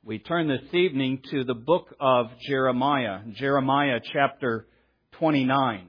We turn this evening to the book of Jeremiah, Jeremiah chapter 29.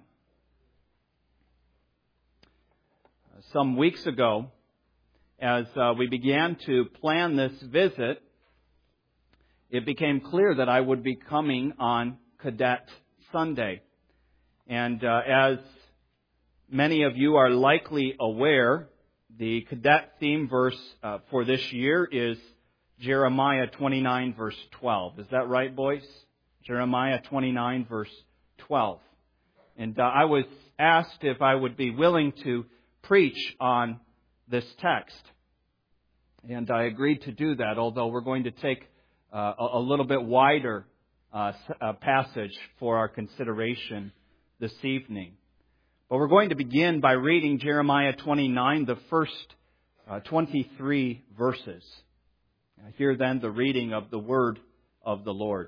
Some weeks ago, as we began to plan this visit, it became clear that I would be coming on Cadet Sunday. And as many of you are likely aware, the Cadet theme verse for this year is Jeremiah 29 verse 12. Is that right, boys? Jeremiah 29 verse 12. And I was asked if I would be willing to preach on this text. And I agreed to do that, although we're going to take a little bit wider passage for our consideration this evening. But we're going to begin by reading Jeremiah 29, the first 23 verses. Hear then the reading of the word of the Lord.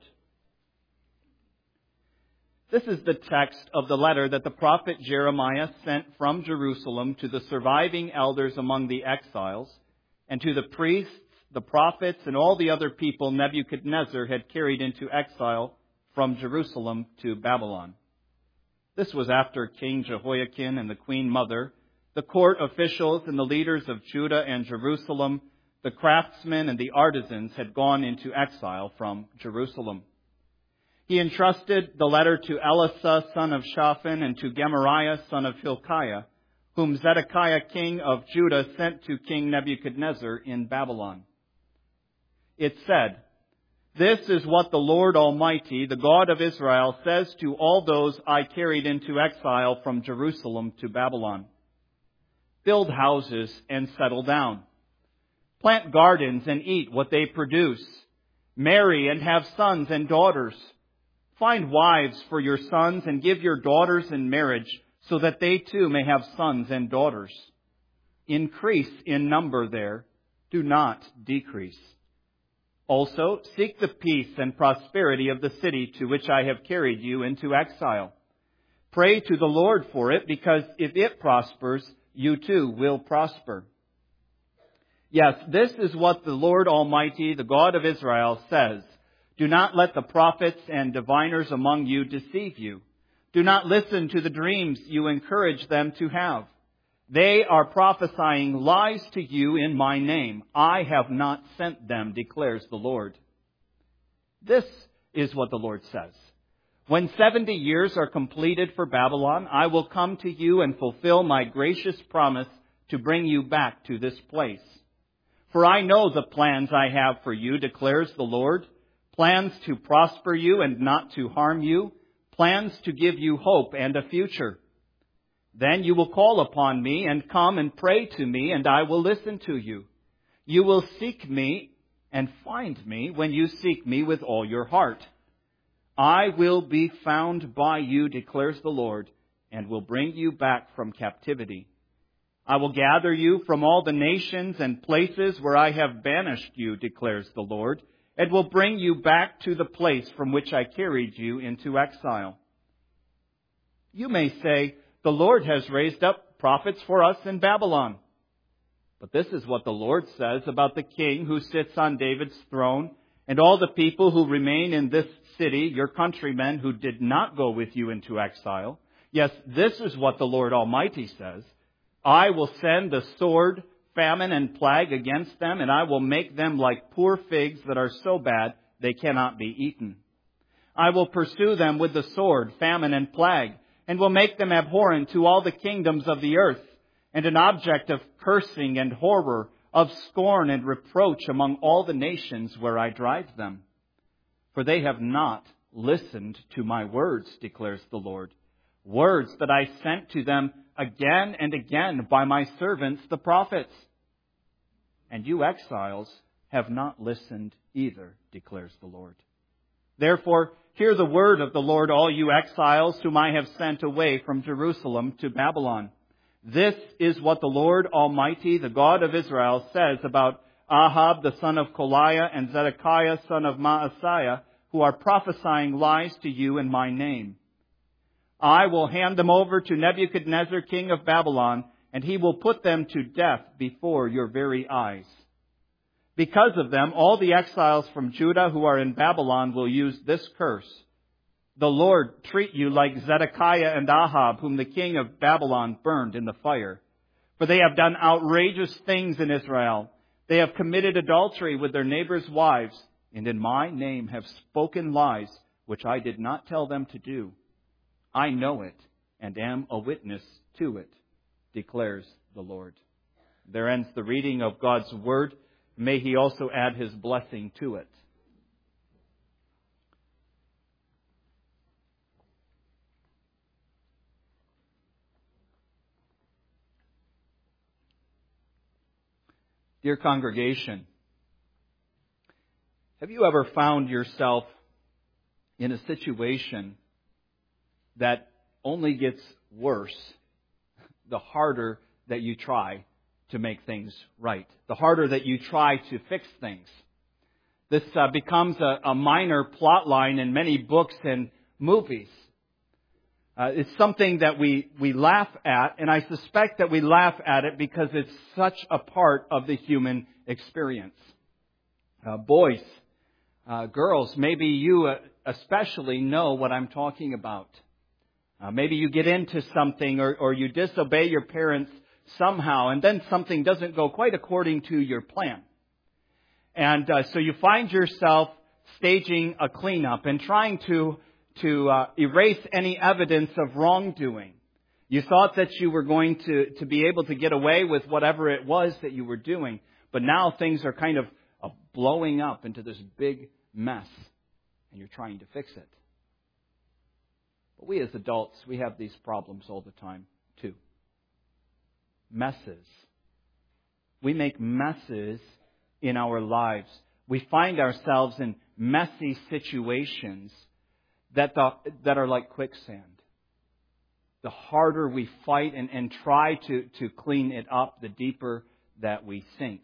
This is the text of the letter that the prophet Jeremiah sent from Jerusalem to the surviving elders among the exiles, and to the priests, the prophets, and all the other people Nebuchadnezzar had carried into exile from Jerusalem to Babylon. This was after King Jehoiakim and the queen mother, the court officials and the leaders of Judah and Jerusalem, the craftsmen and the artisans had gone into exile from Jerusalem. He entrusted the letter to Elisha, son of Shaphan, and to Gemariah, son of Hilkiah, whom Zedekiah, king of Judah, sent to King Nebuchadnezzar in Babylon. It said, "This is what the Lord Almighty, the God of Israel, says to all those I carried into exile from Jerusalem to Babylon. Build houses and settle down. Plant gardens and eat what they produce. Marry and have sons and daughters. Find wives for your sons and give your daughters in marriage so that they too may have sons and daughters. Increase in number there. Do not decrease. Also, seek the peace and prosperity of the city to which I have carried you into exile. Pray to the Lord for it, because if it prospers, you too will prosper. Yes, this is what the Lord Almighty, the God of Israel, says. Do not let the prophets and diviners among you deceive you. Do not listen to the dreams you encourage them to have. They are prophesying lies to you in my name. I have not sent them, declares the Lord." This is what the Lord says. "When 70 years are completed for Babylon, I will come to you and fulfill my gracious promise to bring you back to this place. For I know the plans I have for you, declares the Lord, plans to prosper you and not to harm you, plans to give you hope and a future. Then you will call upon me and come and pray to me, and I will listen to you. You will seek me and find me when you seek me with all your heart. I will be found by you, declares the Lord, and will bring you back from captivity. I will gather you from all the nations and places where I have banished you, declares the Lord, and will bring you back to the place from which I carried you into exile. You may say, the Lord has raised up prophets for us in Babylon. But this is what the Lord says about the king who sits on David's throne and all the people who remain in this city, your countrymen who did not go with you into exile. Yes, this is what the Lord Almighty says. I will send the sword, famine, and plague against them, and I will make them like poor figs that are so bad they cannot be eaten. I will pursue them with the sword, famine, and plague, and will make them abhorrent to all the kingdoms of the earth, and an object of cursing and horror, of scorn and reproach among all the nations where I drive them. For they have not listened to my words, declares the Lord, words that I sent to them again and again by my servants, the prophets. And you exiles have not listened either, declares the Lord. Therefore, hear the word of the Lord, all you exiles whom I have sent away from Jerusalem to Babylon. This is what the Lord Almighty, the God of Israel, says about Ahab, the son of Koliah, and Zedekiah, son of Maaseiah, who are prophesying lies to you in my name. I will hand them over to Nebuchadnezzar, king of Babylon, and he will put them to death before your very eyes. Because of them, all the exiles from Judah who are in Babylon will use this curse. The Lord treat you like Zedekiah and Ahab, whom the king of Babylon burned in the fire. For they have done outrageous things in Israel. They have committed adultery with their neighbors' wives, and in my name have spoken lies which I did not tell them to do. I know it and am a witness to it, declares the Lord. There ends the reading of God's word. May He also add His blessing to it. Dear congregation, have you ever found yourself in a situation that only gets worse the harder that you try to make things right, the harder that you try to fix things? This becomes a minor plot line in many books and movies. It's something that we laugh at, and I suspect that we laugh at it because it's such a part of the human experience. Boys, girls, maybe you especially know what I'm talking about. Maybe you get into something or you disobey your parents somehow, and then something doesn't go quite according to your plan. And so you find yourself staging a cleanup and trying to erase any evidence of wrongdoing. You thought that you were going to be able to get away with whatever it was that you were doing, but now things are kind of blowing up into this big mess, and you're trying to fix it. But we as adults, we have these problems all the time, too. Messes. We make messes in our lives. We find ourselves in messy situations that are like quicksand. The harder we fight and try to clean it up, the deeper that we sink.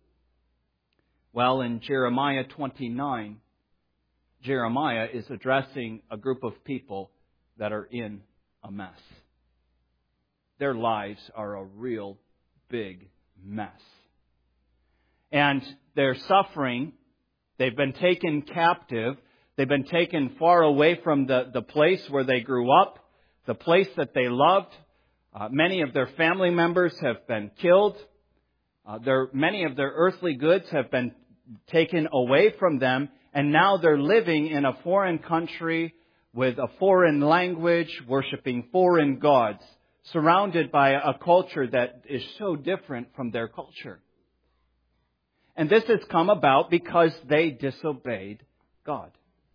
Well, in Jeremiah 29, Jeremiah is addressing a group of people that are in a mess. Their lives are a real big mess. And they're suffering. They've been taken captive. They've been taken far away from the place where they grew up, the place that they loved. Many of their family members have been killed. Many of their earthly goods have been taken away from them. And now they're living in a foreign country with a foreign language, worshiping foreign gods, surrounded by a culture that is so different from their culture. And this has come about because they disobeyed God.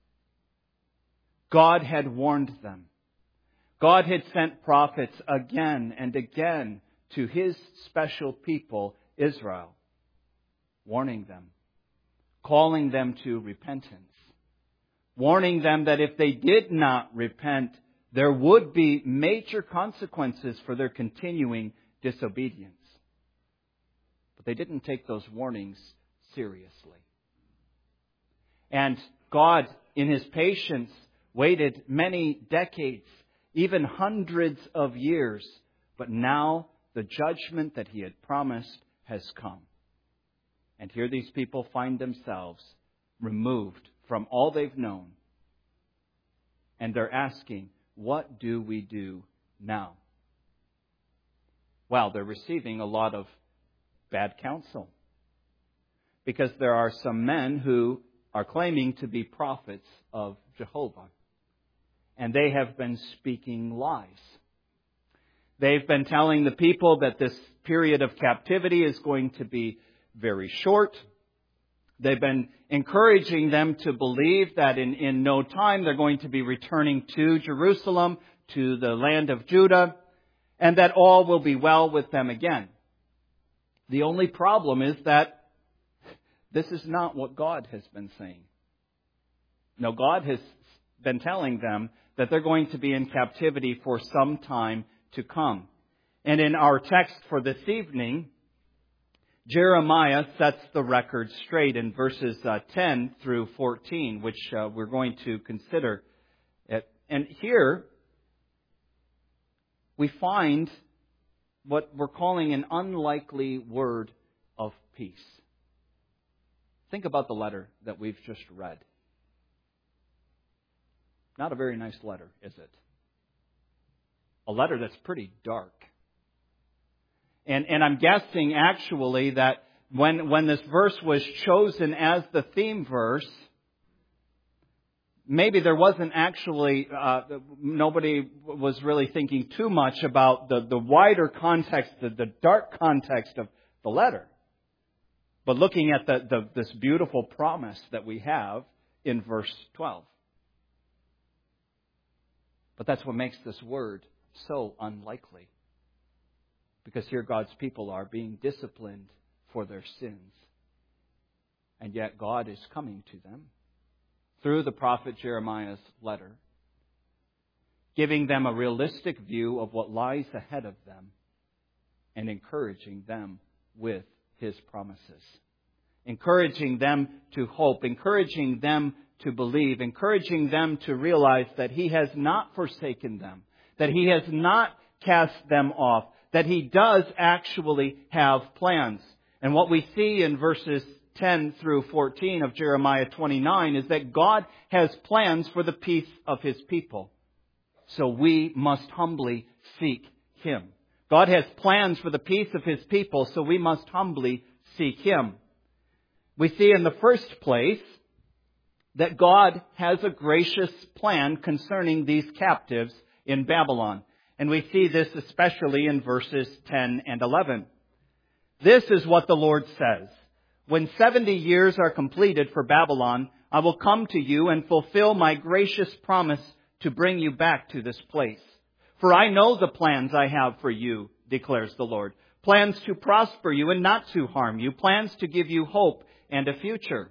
God had warned them. God had sent prophets again and again to His special people, Israel, warning them, calling them to repentance, warning them that if they did not repent, there would be major consequences for their continuing disobedience. But they didn't take those warnings seriously. And God, in His patience, waited many decades, even hundreds of years. But now the judgment that He had promised has come. And here these people find themselves removed from all they've known. And they're asking, what do we do now? Well, they're receiving a lot of bad counsel. Because there are some men who are claiming to be prophets of Jehovah. And they have been speaking lies. They've been telling the people that this period of captivity is going to be very short. They've been encouraging them to believe that in no time they're going to be returning to Jerusalem, to the land of Judah, and that all will be well with them again. The only problem is that this is not what God has been saying. No, God has been telling them that they're going to be in captivity for some time to come. And in our text for this evening, Jeremiah sets the record straight in verses 10 through 14, which we're going to consider. And here we find what we're calling an unlikely word of peace. Think about the letter that we've just read. Not a very nice letter, is it? A letter that's pretty dark. And I'm guessing actually that when this verse was chosen as the theme verse, maybe there wasn't actually, nobody was really thinking too much about the wider context, the dark context of the letter. But looking at this beautiful promise that we have in verse 12. But that's what makes this word so unlikely. Because here God's people are being disciplined for their sins. And yet God is coming to them through the prophet Jeremiah's letter, giving them a realistic view of what lies ahead of them and encouraging them with His promises. Encouraging them to hope, encouraging them to believe, encouraging them to realize that He has not forsaken them, that He has not cast them off, that He does actually have plans. And what we see in verses 10 through 14 of Jeremiah 29 is that God has plans for the peace of His people. So we must humbly seek Him. God has plans for the peace of His people, so we must humbly seek Him. We see in the first place that God has a gracious plan concerning these captives in Babylon. And we see this especially in verses 10 and 11. This is what the Lord says. When 70 years are completed for Babylon, I will come to you and fulfill my gracious promise to bring you back to this place. For I know the plans I have for you, declares the Lord. Plans to prosper you and not to harm you. Plans to give you hope and a future.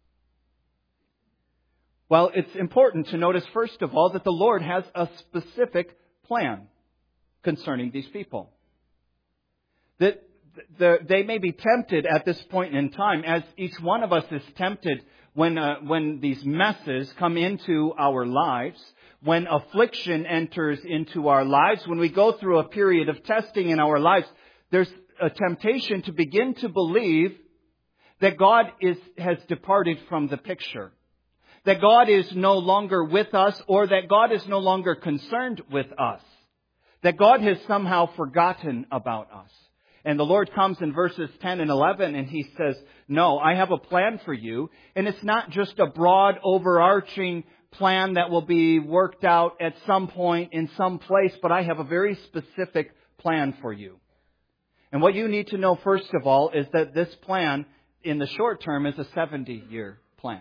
Well, it's important to notice, first of all, that the Lord has a specific plan concerning these people. That they may be tempted at this point in time, as each one of us is tempted when these messes come into our lives, when affliction enters into our lives, when we go through a period of testing in our lives. There's a temptation to begin to believe that God has departed from the picture. That God is no longer with us, or that God is no longer concerned with us. That God has somehow forgotten about us. And the Lord comes in verses 10 and 11 and He says, no, I have a plan for you. And it's not just a broad, overarching plan that will be worked out at some point in some place, but I have a very specific plan for you. And what you need to know, first of all, is that this plan in the short term is a 70-year plan.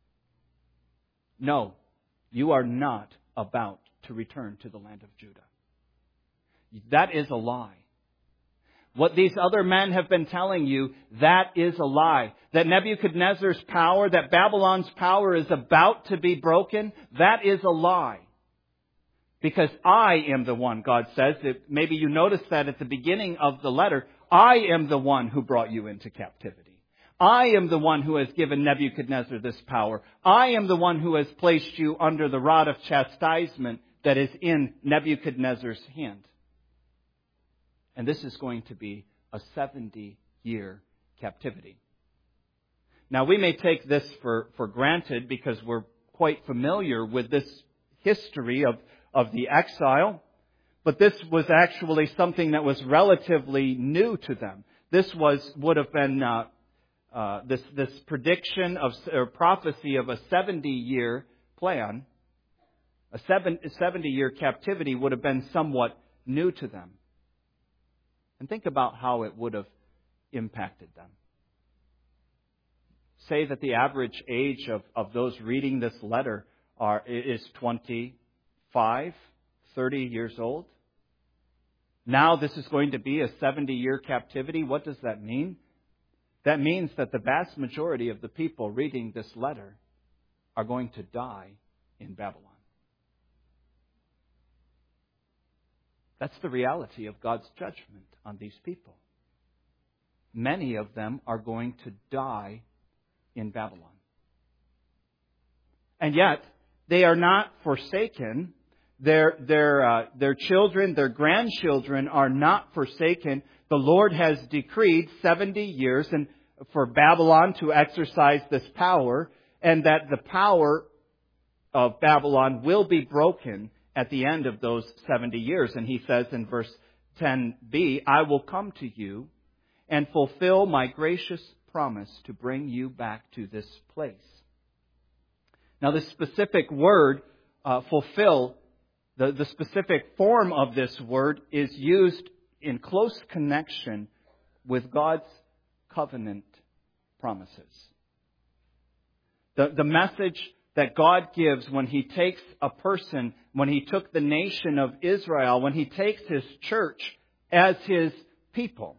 No, you are not about to return to the land of Judah. That is a lie. What these other men have been telling you, that is a lie. That Nebuchadnezzar's power, that Babylon's power is about to be broken, that is a lie. Because I am the one, God says. Maybe you noticed that at the beginning of the letter. I am the one who brought you into captivity. I am the one who has given Nebuchadnezzar this power. I am the one who has placed you under the rod of chastisement that is in Nebuchadnezzar's hand. And this is going to be a 70-year captivity. Now, we may take this for granted because we're quite familiar with this history of the exile. But this was actually something that was relatively new to them. This would have been this prediction or prophecy of a 70-year plan. A 70-year captivity would have been somewhat new to them. And think about how it would have impacted them. Say that the average age of those reading this letter is 25, 30 years old. Now this is going to be a 70-year captivity. What does that mean? That means that the vast majority of the people reading this letter are going to die in Babylon. That's the reality of God's judgment on these people. Many of them are going to die in Babylon. And yet, they are not forsaken. Their children, their grandchildren are not forsaken. The Lord has decreed 70 years. And for Babylon to exercise this power, and that the power of Babylon will be broken at the end of those 70 years. And he says in verse 10b, I will come to you and fulfill my gracious promise to bring you back to this place. Now, the specific word, fulfill, the specific form of this word is used in close connection with God's covenant promises. The message that God gives when He takes a person, when He took the nation of Israel, when He takes His church as His people.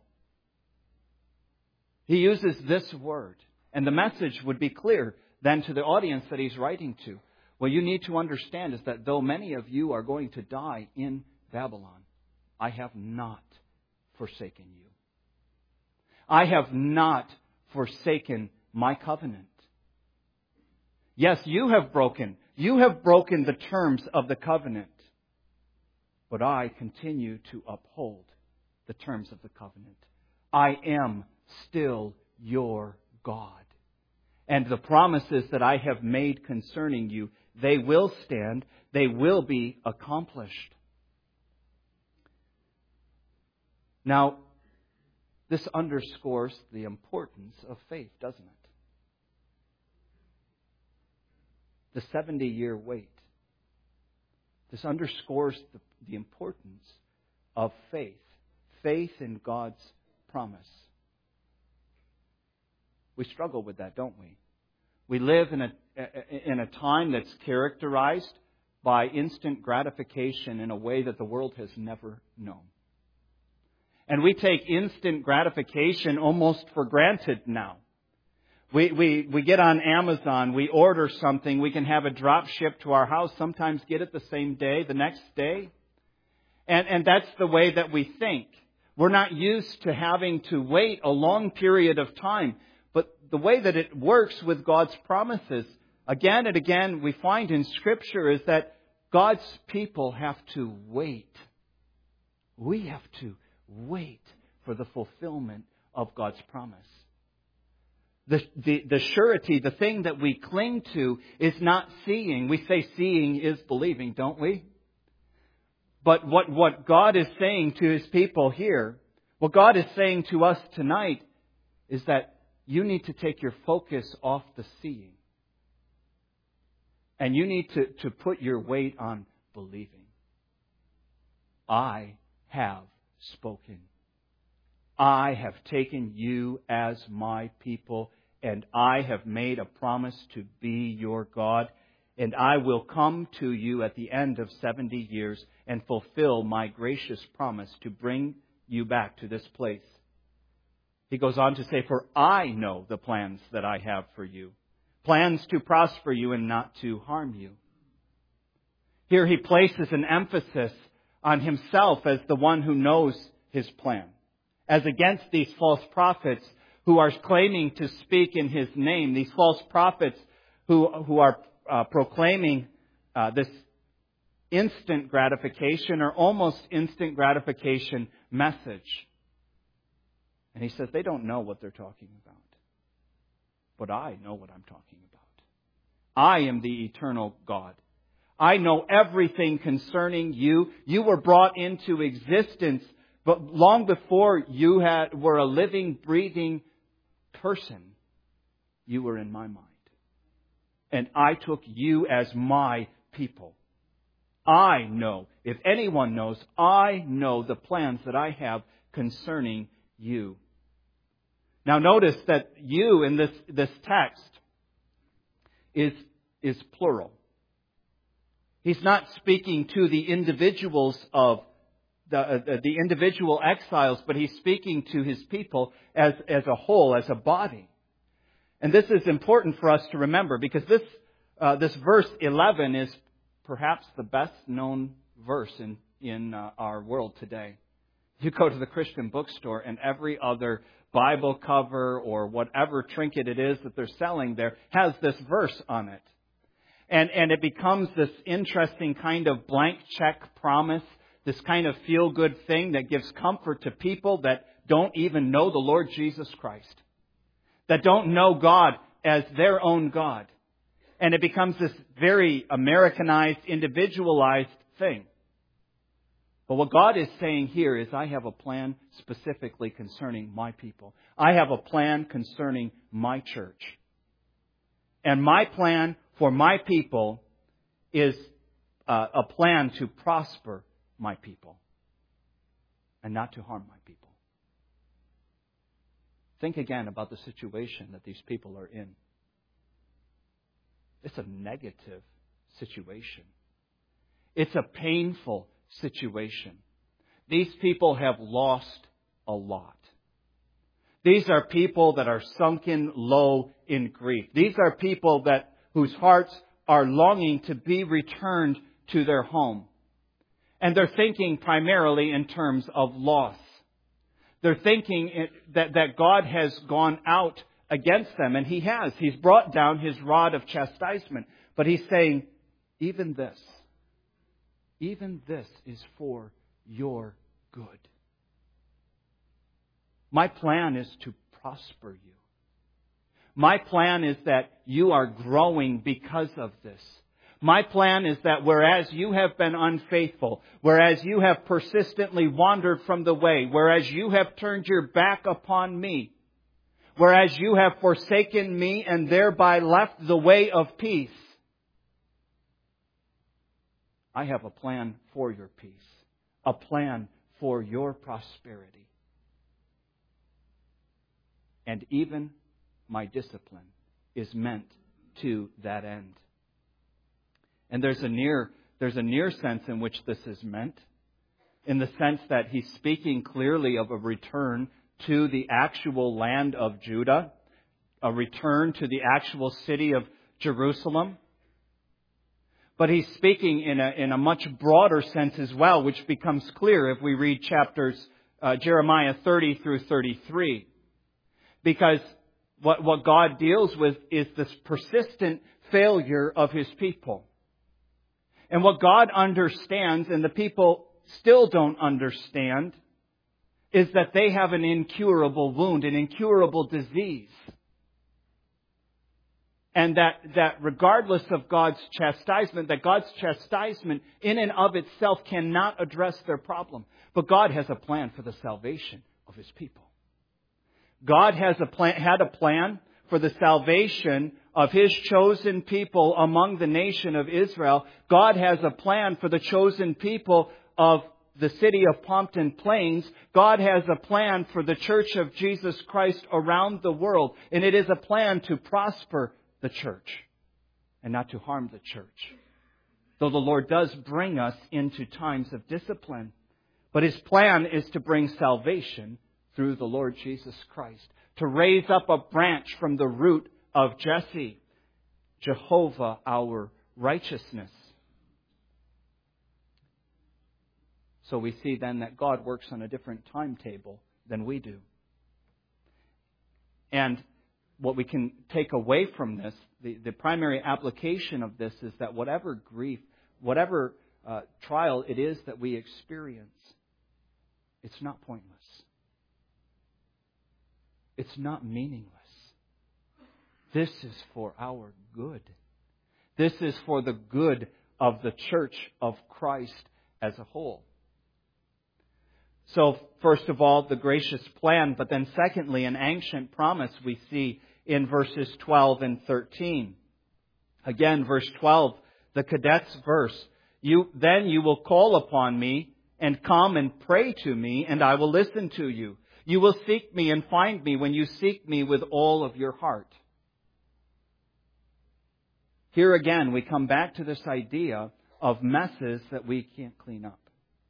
He uses this word. And the message would be clear then to the audience that He's writing to. What you need to understand is that though many of you are going to die in Babylon, I have not forsaken you. I have not forsaken my covenant. Yes, you have broken the terms of the covenant. But I continue to uphold the terms of the covenant. I am still your God. And the promises that I have made concerning you, they will stand, they will be accomplished. Now, this underscores the importance of faith, doesn't it? The 70-year wait. This underscores the importance of faith. Faith in God's promise. We struggle with that, don't we? We live in a time that's characterized by instant gratification in a way that the world has never known. And we take instant gratification almost for granted now. We get on Amazon, we order something, we can have it drop shipped to our house, sometimes get it the same day, the next day. And that's the way that we think. We're not used to having to wait a long period of time. But the way that it works with God's promises, again and again, we find in Scripture is that God's people have to wait. We have to wait for the fulfillment of God's promise. The surety, the thing that we cling to is not seeing. We say seeing is believing, don't we? But what God is saying to His people here, what God is saying to us tonight is that you need to take your focus off the seeing. And you need to put your weight on believing. I have spoken. I have taken you as my people, and I have made a promise to be your God, and I will come to you at the end of 70 years and fulfill my gracious promise to bring you back to this place. He goes on to say, for I know the plans that I have for you, plans to prosper you and not to harm you. Here he places an emphasis on himself as the one who knows his plan, as against these false prophets who are claiming to speak in his name, these false prophets who are proclaiming this instant gratification or almost instant gratification message. And he says they don't know what they're talking about. But I know what I'm talking about. I am the eternal God. I know everything concerning you. You were brought into existence, but long before you were a living, breathing person, you were in my mind. And I took you as my people. I know, if anyone knows, I know the plans that I have concerning you. Now notice that you in this text is plural. He's not speaking to the individuals of the individual exiles, but he's speaking to his people as a whole, as a body. And this is important for us to remember because this verse 11 is perhaps the best known verse in our world today. You go to the Christian bookstore and every other Bible cover or whatever trinket it is that they're selling there has this verse on it. And it becomes this interesting kind of blank check promise, this kind of feel-good thing that gives comfort to people that don't even know the Lord Jesus Christ. that don't know God as their own God. And it becomes this very Americanized, individualized thing. But what God is saying here is, I have a plan specifically concerning my people. I have a plan concerning my church. And my plan for my people is a plan to prosper my people and not to harm my people. Think again about the situation that these people are in. It's a negative situation. It's a painful situation. These people have lost a lot. These are people that are sunken low in grief. These are people whose hearts are longing to be returned to their home. And they're thinking primarily in terms of loss. They're thinking that God has gone out against them, and He has. He's brought down His rod of chastisement. But He's saying, even this is for your good. My plan is to prosper you. My plan is that you are growing because of this. My plan is that whereas you have been unfaithful, whereas you have persistently wandered from the way, whereas you have turned your back upon me, whereas you have forsaken me and thereby left the way of peace, I have a plan for your peace, a plan for your prosperity. And even my discipline is meant to that end. And there's a near sense in which this is meant, in the sense that He's speaking clearly of a return to the actual land of Judah, a return to the actual city of Jerusalem. But He's speaking in a much broader sense as well, which becomes clear if we read chapters Jeremiah 30 through 33. Because what God deals with is this persistent failure of His people. And what God understands, and the people still don't understand, is that they have an incurable wound, an incurable disease. And that regardless of God's chastisement, that God's chastisement in and of itself cannot address their problem. But God has a plan for the salvation of His people. God had a plan for the salvation of His chosen people among the nation of Israel. God has a plan for the chosen people of the city of Pompton Plains. God has a plan for the Church of Jesus Christ around the world. And it is a plan to prosper the church and not to harm the church. Though the Lord does bring us into times of discipline. But His plan is to bring salvation through the Lord Jesus Christ. To raise up a branch from the root of Jesse. Jehovah our righteousness. So we see then that God works on a different timetable than we do. And what we can take away from this, the primary application of this is that whatever grief, whatever trial it is that we experience, it's not pointless. It's not meaningless. This is for our good. This is for the good of the church of Christ as a whole. So, first of all, the gracious plan, but then secondly, an ancient promise we see in verses 12 and 13. Again, verse 12, the cadet's verse. Then you will call upon me and come and pray to me, and I will listen to you. You will seek me and find me when you seek me with all of your heart. Here again, we come back to this idea of messes that we can't clean up.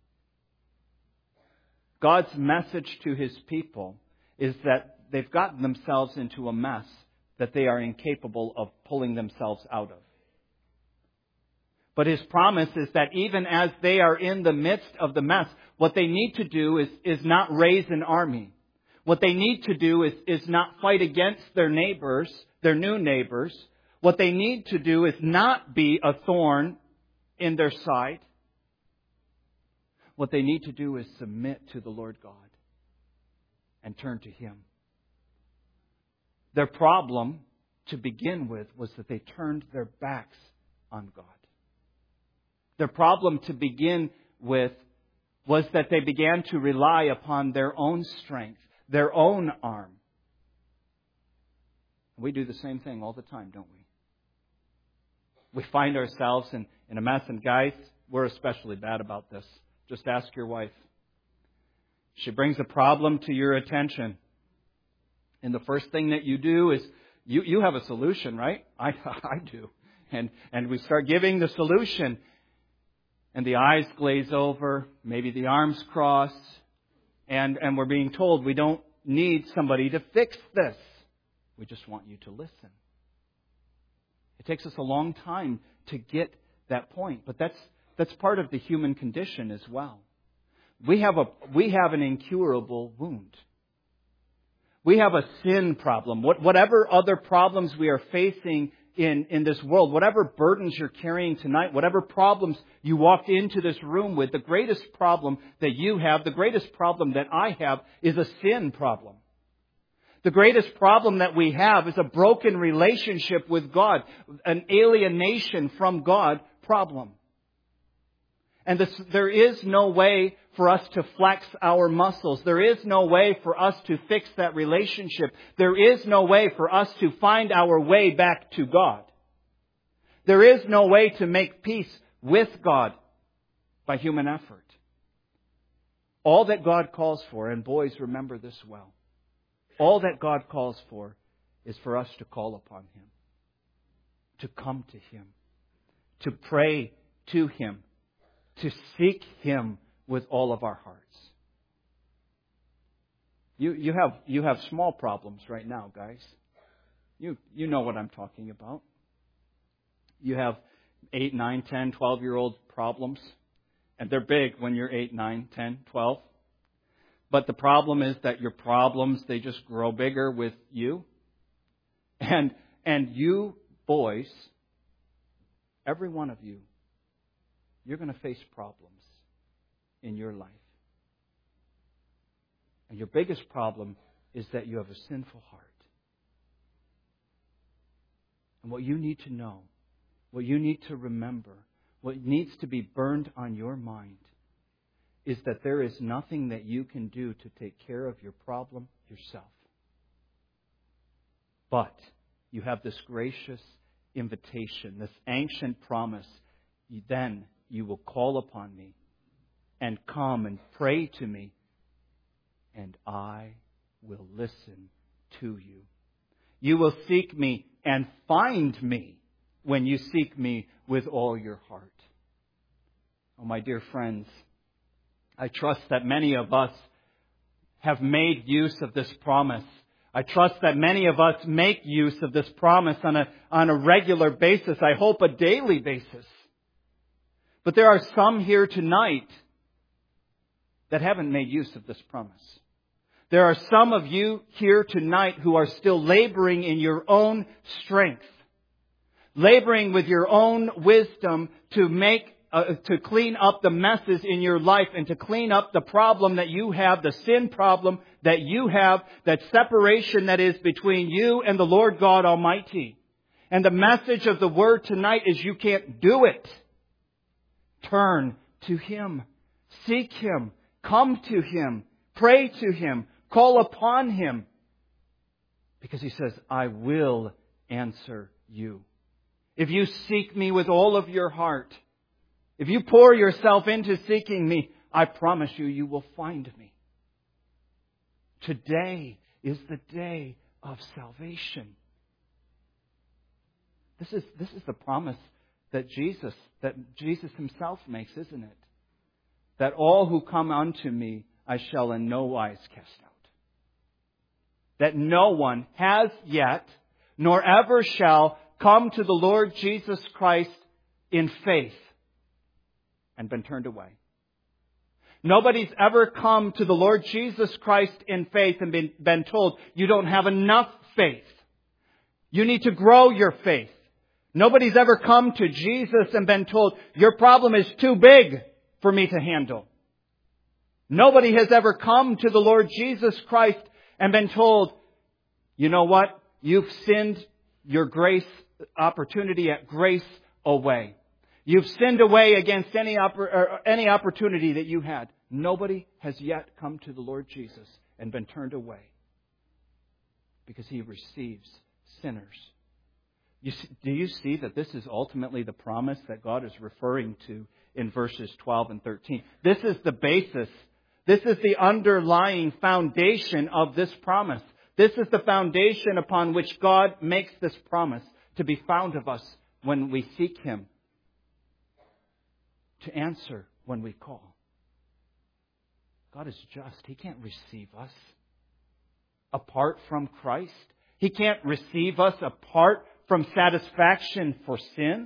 God's message to His people is that they've gotten themselves into a mess that they are incapable of pulling themselves out of. But His promise is that even as they are in the midst of the mess, what they need to do is not raise an army. What they need to do is not fight against their neighbors, their new neighbors. What they need to do is not be a thorn in their side. What they need to do is submit to the Lord God and turn to Him. Their problem, to begin with, was that they turned their backs on God. Their problem, to begin with, was that they began to rely upon their own strength, their own arm. We do the same thing all the time, don't we? We find ourselves in a mess. And guys, we're especially bad about this. Just ask your wife. She brings a problem to your attention. And the first thing that you do is, you have a solution, right? I do. And we start giving the solution. And the eyes glaze over, maybe the arms cross, and we're being told we don't need somebody to fix this. We just want you to listen. It takes us a long time to get that point, but that's part of the human condition as well. We have an incurable wound. We have a sin problem. Whatever other problems we are facing in this world, whatever burdens you're carrying tonight, whatever problems you walked into this room with, the greatest problem that you have, the greatest problem that I have, is a sin problem. The greatest problem that we have is a broken relationship with God, an alienation from God problem. And there is no way for us to flex our muscles. There is no way for us to fix that relationship. There is no way for us to find our way back to God. There is no way to make peace with God by human effort. All that God calls for, and boys, remember this well, all that God calls for is for us to call upon Him, to come to Him, to pray to Him, to seek Him with all of our hearts. You have small problems right now, guys. You know what I'm talking about. You have 8, 9, 10, 12-year-old problems. And they're big when you're 8, 9, 10, 12. But the problem is that your problems, they just grow bigger with you. And you boys, every one of you, you're going to face problems in your life. And your biggest problem is that you have a sinful heart. And what you need to know, what you need to remember, what needs to be burned on your mind is that there is nothing that you can do to take care of your problem yourself. But you have this gracious invitation, this ancient promise. Then you will call upon me and come and pray to me, and I will listen to you. You will seek me and find me when you seek me with all your heart. Oh, my dear friends, I trust that many of us have made use of this promise. I trust that many of us make use of this promise on a regular basis. I hope a daily basis. But there are some here tonight that haven't made use of this promise. There are some of you here tonight who are still laboring in your own strength, laboring with your own wisdom to clean up the messes in your life and to clean up the problem that you have, the sin problem that you have, that separation that is between you and the Lord God Almighty. And the message of the Word tonight is you can't do it. Turn to Him. Seek Him. Come to Him. Pray to Him. Call upon Him. Because He says, I will answer you. If you seek me with all of your heart, if you pour yourself into seeking me, I promise you, you will find me. Today is the day of salvation. This is the promise that Jesus Himself makes, isn't it? That all who come unto me, I shall in no wise cast out. That no one has yet, nor ever shall, come to the Lord Jesus Christ in faith and been turned away. Nobody's ever come to the Lord Jesus Christ in faith and been told, you don't have enough faith. You need to grow your faith. Nobody's ever come to Jesus and been told, your problem is too big for me to handle. Nobody has ever come to the Lord Jesus Christ and been told, you know what? You've sinned your grace opportunity at grace away. You've sinned away against any opportunity that you had. Nobody has yet come to the Lord Jesus and been turned away, because He receives sinners. Do you see that this is ultimately the promise that God is referring to in verses 12 and 13? This is the basis. This is the underlying foundation of this promise. This is the foundation upon which God makes this promise to be found of us when we seek Him, to answer when we call. God is just. He can't receive us apart from Christ. He can't receive us apart from satisfaction for sins.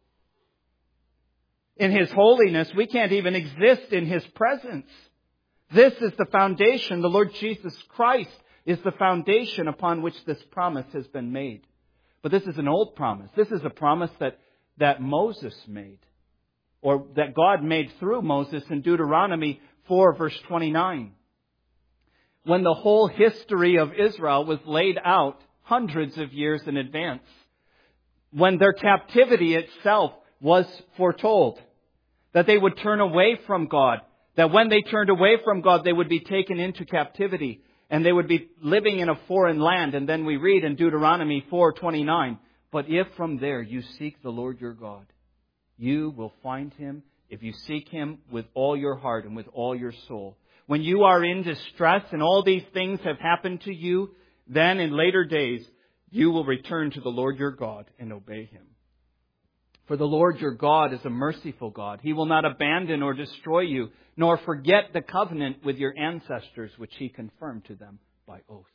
In His holiness, we can't even exist in His presence. This is the foundation. The Lord Jesus Christ is the foundation upon which this promise has been made. But this is an old promise. This is a promise that Moses made, or that God made through Moses in Deuteronomy 4, verse 29. When the whole history of Israel was laid out hundreds of years in advance. When their captivity itself was foretold. That they would turn away from God. That when they turned away from God, they would be taken into captivity. And they would be living in a foreign land. And then we read in Deuteronomy 4:29, but if from there you seek the Lord your God, you will find Him if you seek Him with all your heart and with all your soul. When you are in distress and all these things have happened to you, then in later days you will return to the Lord your God and obey Him. For the Lord your God is a merciful God. He will not abandon or destroy you, nor forget the covenant with your ancestors, which He confirmed to them by oath.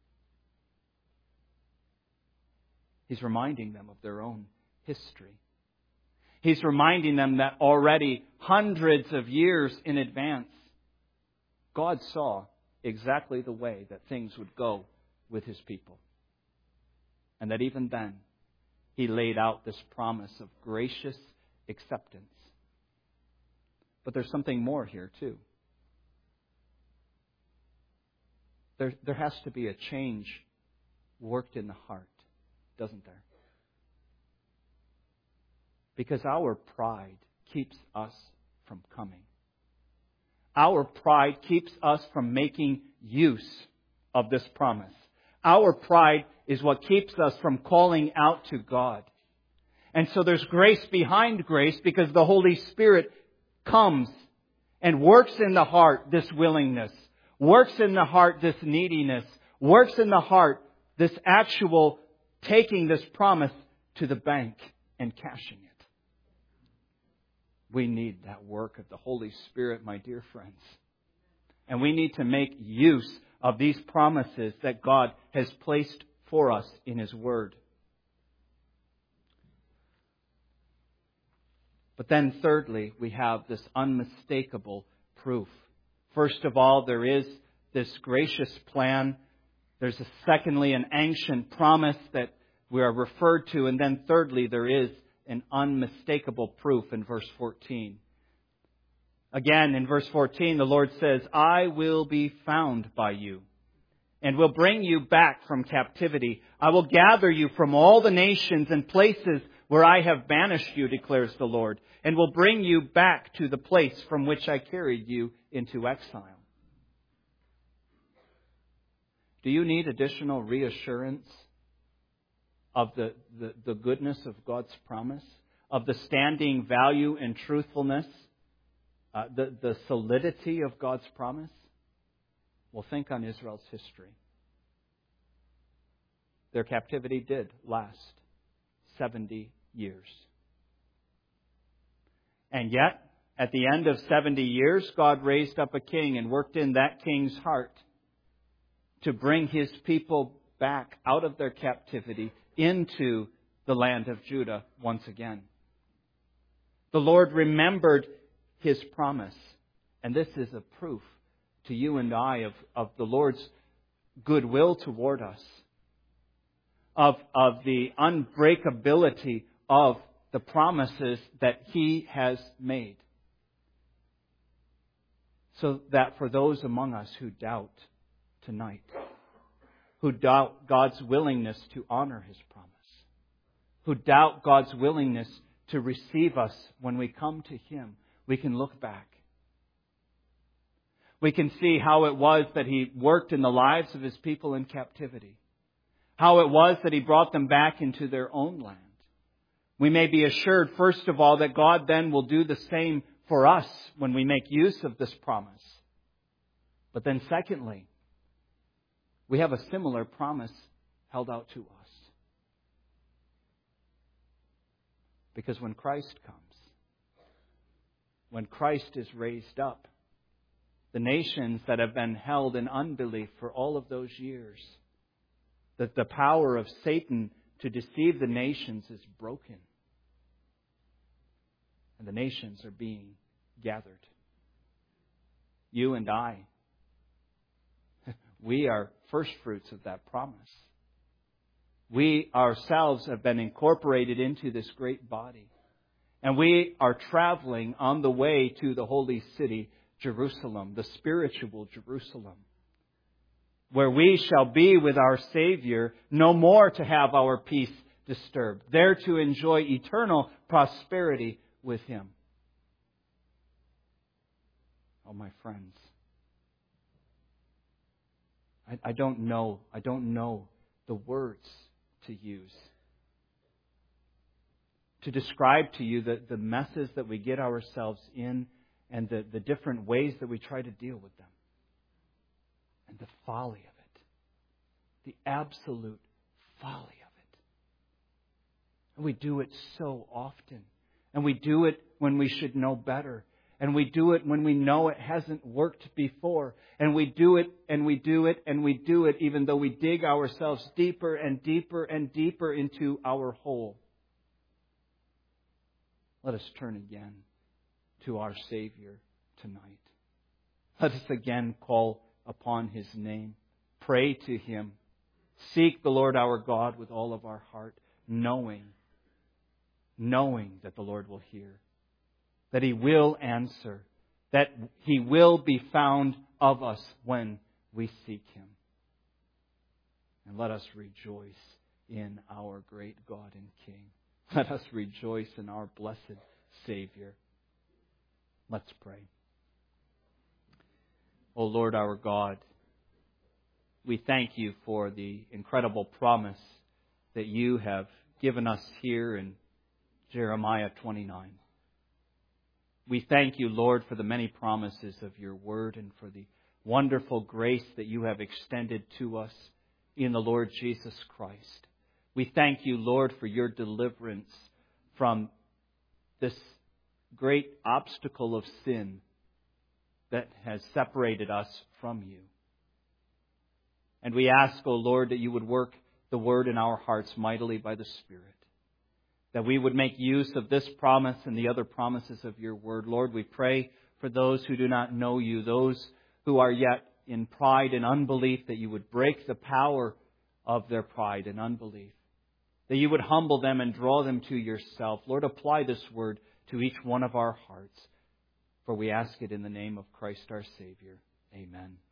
He's reminding them of their own history. He's reminding them that already hundreds of years in advance, God saw exactly the way that things would go with His people. And that even then, He laid out this promise of gracious acceptance. But there's something more here too. There has to be a change worked in the heart, doesn't there? Because our pride keeps us from coming. Our pride keeps us from making use of this promise. Our pride is what keeps us from calling out to God. And so there's grace behind grace, because the Holy Spirit comes and works in the heart this willingness, works in the heart this neediness, works in the heart this actual taking this promise to the bank and cashing it. We need that work of the Holy Spirit, my dear friends. And we need to make use of these promises that God has placed for us in His Word. But then thirdly, we have this unmistakable proof. First of all, there is this gracious plan. There's secondly an ancient promise that we are referred to. And then thirdly, there is an unmistakable proof in verse 14. Again, in verse 14, the Lord says, I will be found by you and will bring you back from captivity. I will gather you from all the nations and places where I have banished you, declares the Lord, and will bring you back to the place from which I carried you into exile. Do you need additional reassurance of the goodness of God's promise, of the standing value and truthfulness, the solidity of God's promise? Well, think on Israel's history. Their captivity did last 70 years. And yet, at the end of 70 years, God raised up a king and worked in that king's heart to bring His people back out of their captivity into the land of Judah once again. The Lord remembered His promise. And this is a proof to you and I of the Lord's goodwill toward us, of the unbreakability of the promises that He has made. So that for those among us who doubt tonight, who doubt God's willingness to honor His promise, who doubt God's willingness to receive us when we come to Him, we can look back. We can see how it was that He worked in the lives of His people in captivity, how it was that He brought them back into their own land. We may be assured, first of all, that God then will do the same for us when we make use of this promise. But then secondly, we have a similar promise held out to us. Because when Christ comes, when Christ is raised up, the nations that have been held in unbelief for all of those years, that the power of Satan to deceive the nations is broken. And the nations are being gathered. You and I, we are first fruits of that promise. We ourselves have been incorporated into this great body. And we are traveling on the way to the holy city, Jerusalem, the spiritual Jerusalem, where we shall be with our Savior, no more to have our peace disturbed, there to enjoy eternal prosperity with Him. Oh, my friends, I don't know the words to use to describe to you the messes that we get ourselves in and the different ways that we try to deal with them. And the folly of it. The absolute folly of it. And we do it so often. And we do it when we should know better. And we do it when we know it hasn't worked before. And we do it, and we do it, and we do it, even though we dig ourselves deeper and deeper and deeper into our hole. Let us turn again to our Savior tonight. Let us again call upon His name. Pray to Him. Seek the Lord our God with all of our heart, knowing that the Lord will hear, that He will answer, that He will be found of us when we seek Him. And let us rejoice in our great God and King. Let us rejoice in our blessed Savior. Let's pray. O Lord our God, we thank You for the incredible promise that You have given us here in Jeremiah 29. We thank You, Lord, for the many promises of Your Word and for the wonderful grace that You have extended to us in the Lord Jesus Christ. We thank You, Lord, for Your deliverance from this great obstacle of sin that has separated us from You. And we ask, O Lord, that You would work the Word in our hearts mightily by the Spirit. That we would make use of this promise and the other promises of Your Word. Lord, we pray for those who do not know You, those who are yet in pride and unbelief, that You would break the power of their pride and unbelief. That You would humble them and draw them to Yourself. Lord, apply this Word to each one of our hearts. For we ask it in the name of Christ our Savior. Amen.